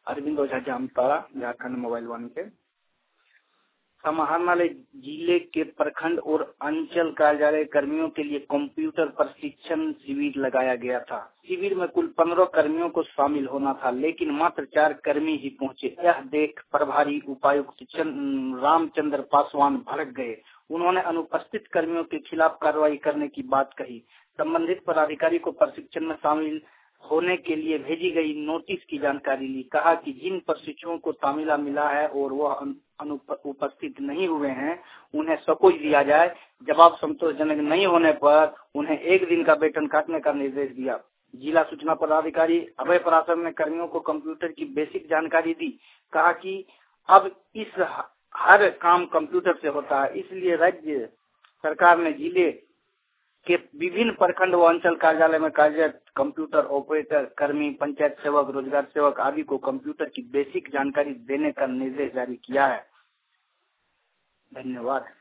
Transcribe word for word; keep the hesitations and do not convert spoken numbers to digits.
Arvind Ojha Jamtara, Jharkhand mobile वन के। समाहरणालय जिले के प्रखंड और अंचल कार्यालय कर्मियों के लिए कंप्यूटर प्रशिक्षण शिविर लगाया गया था। शिविर में कुल पंद्रह कर्मियों को शामिल होना था, लेकिन मात्र चार कर्मी ही पहुंचे। यह देख प्रभारी उपायुक्त रामचंद्र पासवान भड़क गए। उन्होंने अनुपस्थित कर्मियों के खिलाफ कार्रवाई करने की बात कही। संबंधित पदाधिकारी को प्रशिक्षण में शामिल होने के लिए भेजी गई नोटिस की जानकारी ली। कहा कि जिन प्रशिक्षुओं को तामिला मिला है और वह उपस्थित नहीं हुए हैं, उन्हें सकोच दिया जाए। जवाब संतोषजनक नहीं होने पर उन्हें एक दिन का वेतन काटने का निर्देश दिया। जिला सूचना पदाधिकारी अभय पराशर ने कर्मियों को कंप्यूटर की बेसिक जानकारी दी। कहा कि अब इस हर काम कंप्यूटर से होता है, इसलिए राज्य सरकार ने जिले के विभिन्न प्रखंड व अंचल कार्यालय में कार्यरत कंप्यूटर ऑपरेटर, कर्मी, पंचायत सेवक, रोजगार सेवक आदि को कंप्यूटर की बेसिक जानकारी देने का निर्देश जारी किया है। धन्यवाद।